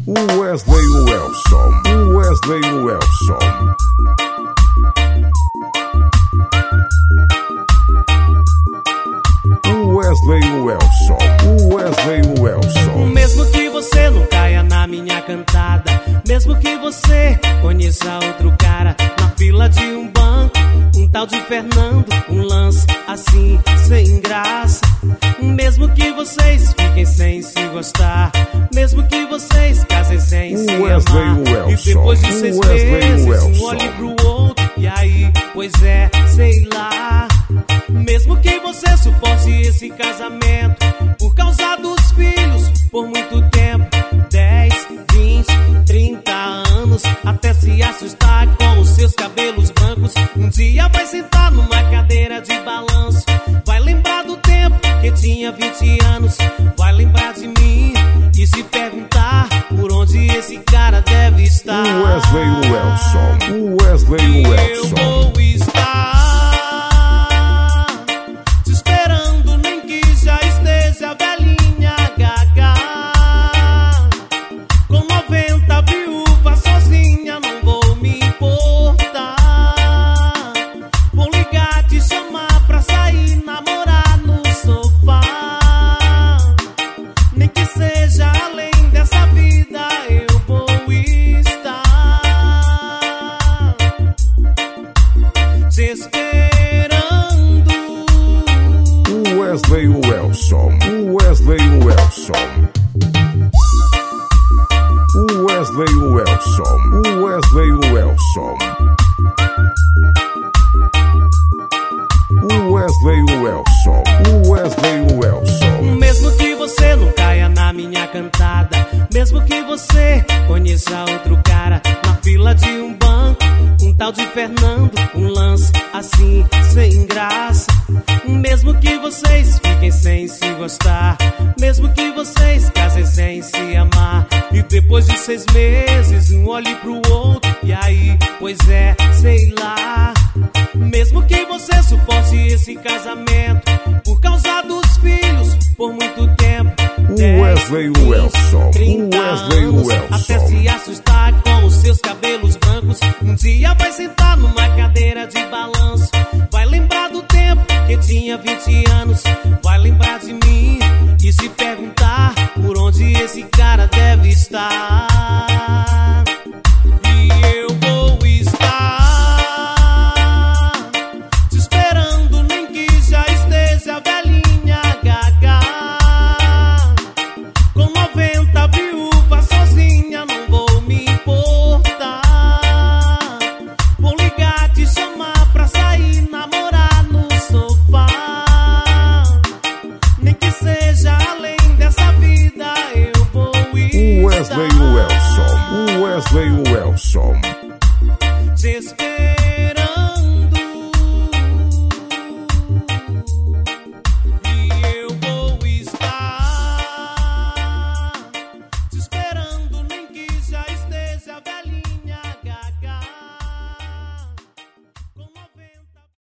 Wesley Wilson. Wesley Wilson. Wesley Wilson. Wesley Wilson. Mesmo que você não caia na minha cantada, mesmo que você conheça outro cara na fila de um banco, um tal de Fernando, um lance assim sem graça. Mesmo que vocês fiquem sem se gostar, mesmo que vocês casem sem se amar, e depois de 6 meses um olhe pro outro, e aí, pois é, sei lá. Mesmo que você suporte esse casamento por causa dos filhos por muito tempo, 10, 20, 30 anos, até se assustar com os seus cabelos brancos. Um dia vai sentar numa cadeira de balanço, vai lembrar do tempo que tinha 20 anos, vai lembrar de mim e se perguntar por onde esse cara deve estar. Wesley Wilson. Wesley Wilson. Eu vou estar te esperando, nem que já esteja velhinha gaga, com 90 viúvas sozinha, não vou me importar. Vou ligar, te chamar pra sair, namorar no sofá. Nem que seja além dessa vida, eu vou estar te esperando. Wesley Wilson. Wesley Wilson. Wesley Wilson. Wesley Wilson. Wesley Wilson. Wesley Wilson. Mesmo que você não caia na minha cantada, mesmo que você conheça outro cara na fila de um banco, um tal de Fernando, um lance assim sem graça. Mesmo que vocês fiquem sem se gostar, mesmo que vocês casem sem se amar, e depois de 6 meses um olhe pro outro, e aí, pois é, sei lá. Mesmo que você suporte esse casamento por causa dos filhos por muito tempo, 10, Wesley 20, Wilson. 30 Wesley anos, Wilson. até se assustar com os seus cabelos brancos. Um dia vai sentar numa cadeira de balanço, vai lembrar do tempo que tinha 20 anos, vai lembrar de mim e se perguntar por onde esse cara deve estar. E eu vou estar te esperando, nem que já esteja velhinha gaga, com 90 viúvas sozinha, não vou me importar. Vou ligar, te chamar pra sair, namorar no sofá. Nem que seja além dessa vida, eu vou estar Wesley Wilson. Wesley Wilson. te esperando.